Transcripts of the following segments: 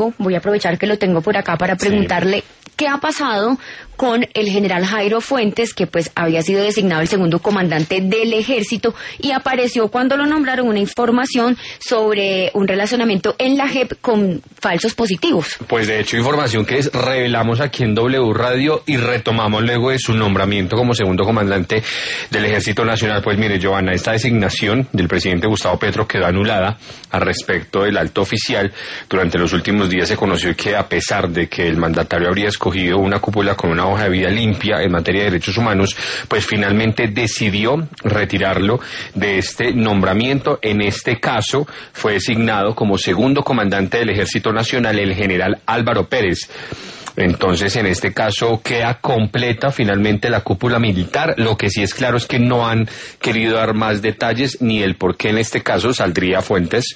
voy a aprovechar que lo tengo por acá para preguntarle qué ha pasado con el general Jairo Fuentes, que pues había sido designado el segundo comandante del ejército y apareció cuando lo nombraron una información sobre un relacionamiento en la JEP con falsos positivos. Pues de hecho información que revelamos aquí en W Radio y retomamos luego de su nombramiento como segundo comandante del Ejército Nacional. Pues mire, Johanna, esta designación del presidente Gustavo Petro quedó anulada al respecto del alto oficial. Durante los últimos días se conoció que a pesar de que el mandatario habría escogido una cúpula con una hoja de vida limpia en materia de derechos humanos, pues finalmente decidió retirarlo de este nombramiento. En este caso fue designado como segundo comandante del Ejército Nacional el general Álvaro Pérez. Entonces, en este caso queda completa finalmente la cúpula militar. Lo que sí es claro es que no han querido dar más detalles ni el por qué en este caso saldría Fuentes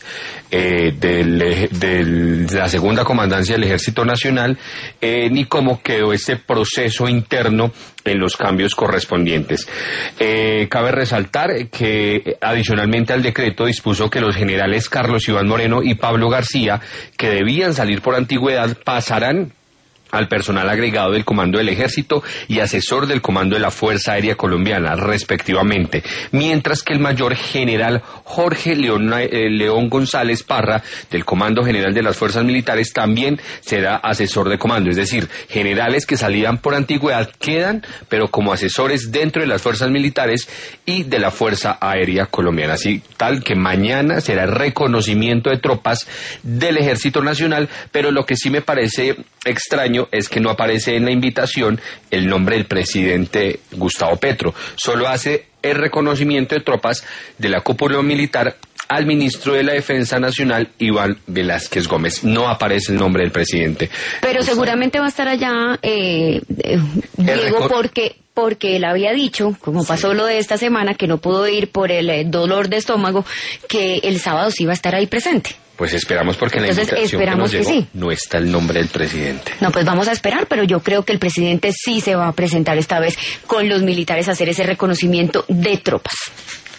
de la segunda comandancia del Ejército Nacional, ni cómo quedó este proceso interno en los cambios correspondientes. Cabe resaltar que adicionalmente al decreto dispuso que los generales Carlos Iván Moreno y Pablo García, que debían salir por antigüedad, pasarán al personal agregado del Comando del Ejército y asesor del Comando de la Fuerza Aérea Colombiana, respectivamente, mientras que el mayor general Jorge León González Parra, del Comando General de las Fuerzas Militares, también será asesor de comando, es decir, generales que salían por antigüedad quedan, pero como asesores dentro de las Fuerzas Militares y de la Fuerza Aérea Colombiana, así tal que mañana será el reconocimiento de tropas del Ejército Nacional, pero lo que sí me parece extraño es que no aparece en la invitación el nombre del presidente Gustavo Petro. Solo hace el reconocimiento de tropas de la cúpula militar al ministro de la Defensa Nacional, Iván Velázquez Gómez. No aparece el nombre del presidente. Pero seguramente va a estar allá, Diego, porque él había dicho, como pasó lo de esta semana, que no pudo ir por el dolor de estómago, que el sábado sí iba a estar ahí presente. Pues esperamos, porque en la invitación que nos llegó no está el nombre del presidente. No, pues vamos a esperar, pero yo creo que el presidente sí se va a presentar esta vez con los militares a hacer ese reconocimiento de tropas.